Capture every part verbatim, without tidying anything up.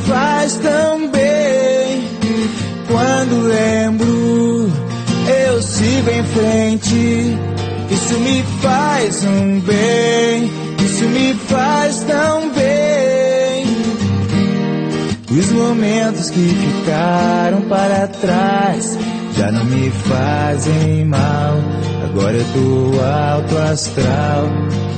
faz tão bem. Quando lembro, eu sigo em frente. Isso me faz um bem, isso me faz tão bem. Os momentos que ficaram para trás já não me fazem mal. Agora eu tô alto astral.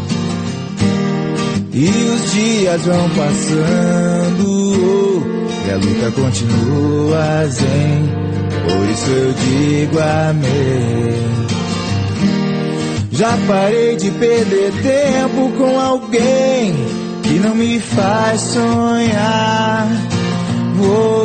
E os dias vão passando e a luta continua zen. Por isso eu digo amém. Já parei de perder tempo com alguém que não me faz sonhar. Vou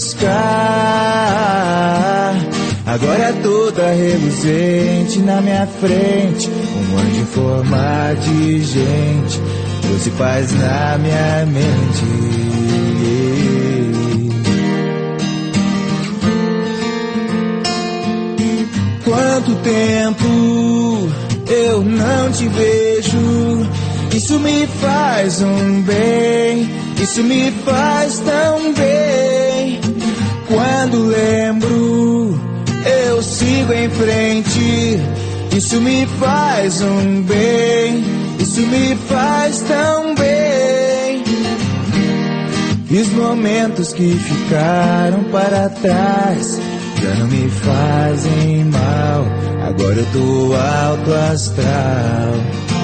buscar. Agora toda reluzente na minha frente, um anjo em forma de gente, trouxe paz na minha mente. Quanto tempo eu não te vejo, isso me faz um bem, isso me faz tão bem. Quando lembro, eu sigo em frente, isso me faz um bem, isso me faz tão bem. E os momentos que ficaram para trás já não me fazem mal. Agora eu tô alto astral.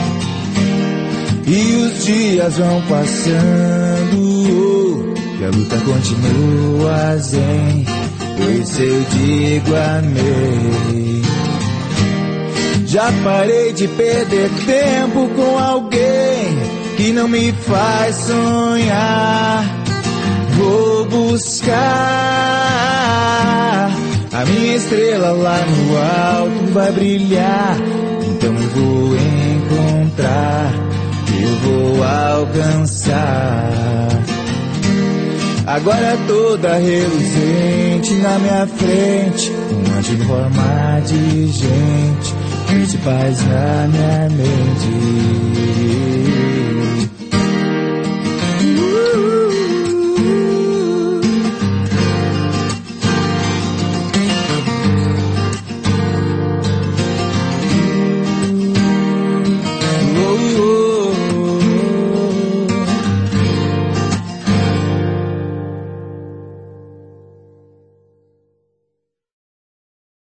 E os dias vão passando e a luta continua zen. Por isso eu digo amém. Já parei de perder tempo com alguém que não me faz sonhar. Vou buscar. A minha estrela lá no alto vai brilhar. Então eu vou encontrar, eu vou alcançar. Agora toda reluzente na minha frente, um anjo em forma de gente, de paz na minha mente.